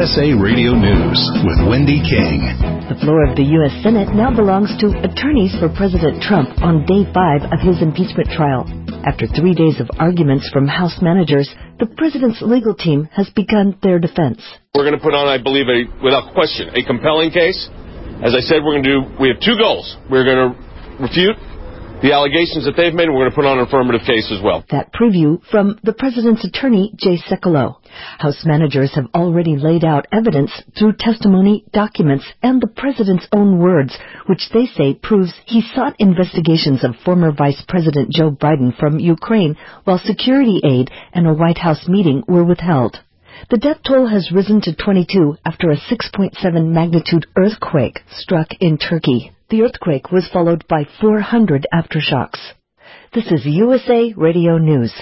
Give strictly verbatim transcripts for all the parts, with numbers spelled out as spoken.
S A Radio News with Wendy King. The floor of the U S Senate now belongs to attorneys for President Trump on day five of his impeachment trial. After three days of arguments from House managers, the president's legal team has begun their defense. We're going to put on, I believe, a without question, a compelling case. As I said, we're going to do, we have two goals. We're going to refute the allegations that they've made, and we're going to put on an affirmative case as well. That preview from the president's attorney, Jay Sekulow. House managers have already laid out evidence through testimony, documents, and the president's own words, which they say proves he sought investigations of former Vice President Joe Biden from Ukraine while security aid and a White House meeting were withheld. The death toll has risen to twenty-two after a six point seven magnitude earthquake struck in Turkey. The earthquake was followed by four hundred aftershocks. This is U S A Radio News.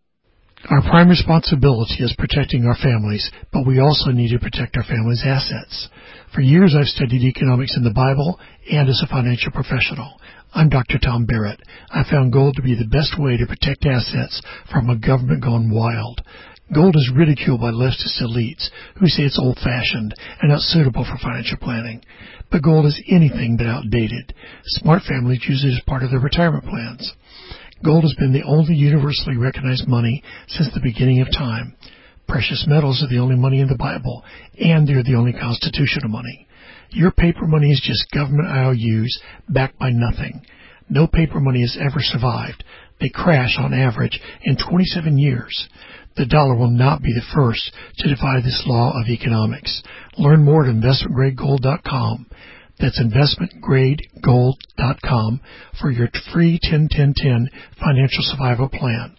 Our prime responsibility is protecting our families, but we also need to protect our families' assets. For years I've studied economics in the Bible and as a financial professional. I'm Doctor Tom Barrett. I found gold to be the best way to protect assets from a government gone wild. Gold is ridiculed by leftist elites who say it's old-fashioned and not suitable for financial planning. But gold is anything but outdated. Smart families use it as part of their retirement plans. Gold has been the only universally recognized money since the beginning of time. Precious metals are the only money in the Bible, and they're the only constitutional money. Your paper money is just government I O Us backed by nothing. No paper money has ever survived. They crash on average in twenty-seven years. The dollar will not be the first to defy this law of economics. Learn more at investment grade gold dot com. That's investment grade gold dot com for your free ten ten ten financial survival plan.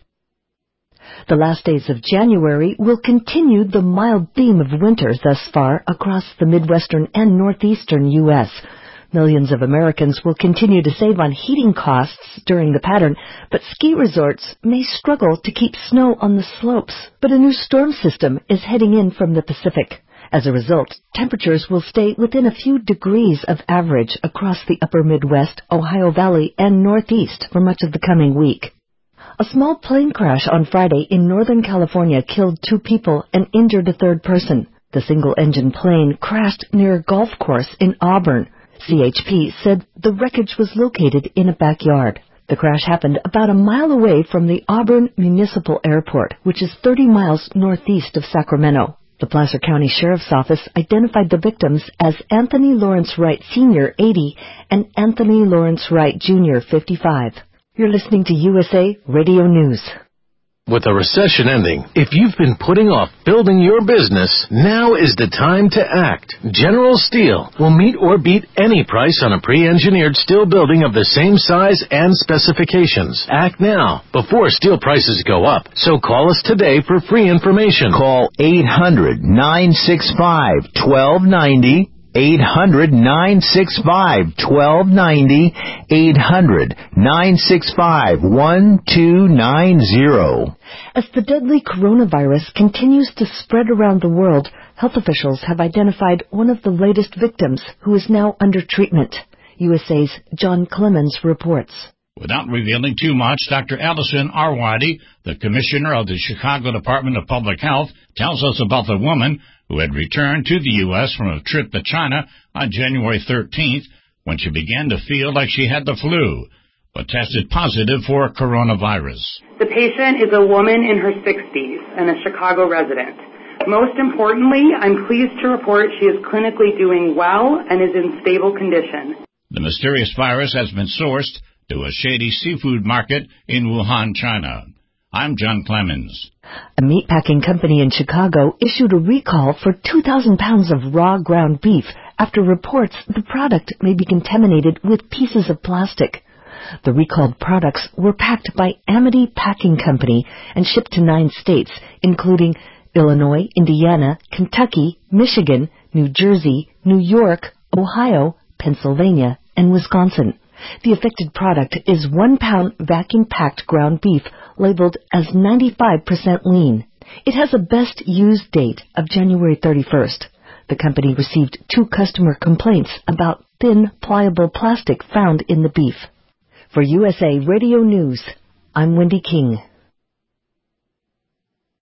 The last days of January will continue the mild theme of winter thus far across the Midwestern and Northeastern U S Millions of Americans will continue to save on heating costs during the pattern, but ski resorts may struggle to keep snow on the slopes. But a new storm system is heading in from the Pacific. As a result, temperatures will stay within a few degrees of average across the upper Midwest, Ohio Valley, and Northeast for much of the coming week. A small plane crash on Friday in Northern California killed two people and injured a third person. The single-engine plane crashed near a golf course in Auburn. C H P said the wreckage was located in a backyard. The crash happened about a mile away from the Auburn Municipal Airport, which is thirty miles northeast of Sacramento. The Placer County Sheriff's Office identified the victims as Anthony Lawrence Wright Senior, eighty, and Anthony Lawrence Wright Junior, fifty-five. You're listening to U S A Radio News. With the recession ending, if you've been putting off building your business, now is the time to act. General Steel will meet or beat any price on a pre-engineered steel building of the same size and specifications. Act now, before steel prices go up. So call us today for free information. Call eight hundred, nine six five, one two nine zero. eight hundred, nine six five, one two nine zero. eight hundred, nine six five, one two nine zero. As the deadly coronavirus continues to spread around the world, health officials have identified one of the latest victims who is now under treatment. U S A's John Clemens reports. Without revealing too much, Doctor Allison Arwady, the commissioner of the Chicago Department of Public Health, tells us about the woman who had returned to the U S from a trip to China on January thirteenth when she began to feel like she had the flu, but tested positive for coronavirus. The patient is a woman in her sixties and a Chicago resident. Most importantly, I'm pleased to report she is clinically doing well and is in stable condition. The mysterious virus has been sourced to a shady seafood market in Wuhan, China. I'm John Clemens. A meatpacking company in Chicago issued a recall for two thousand pounds of raw ground beef after reports the product may be contaminated with pieces of plastic. The recalled products were packed by Amity Packing Company and shipped to nine states, including Illinois, Indiana, Kentucky, Michigan, New Jersey, New York, Ohio, Pennsylvania, and Wisconsin. The affected product is one pound vacuum-packed ground beef labeled as ninety-five percent lean. It has a best used date of January thirty-first. The company received two customer complaints about thin, pliable plastic found in the beef. For U S A Radio News, I'm Wendy King.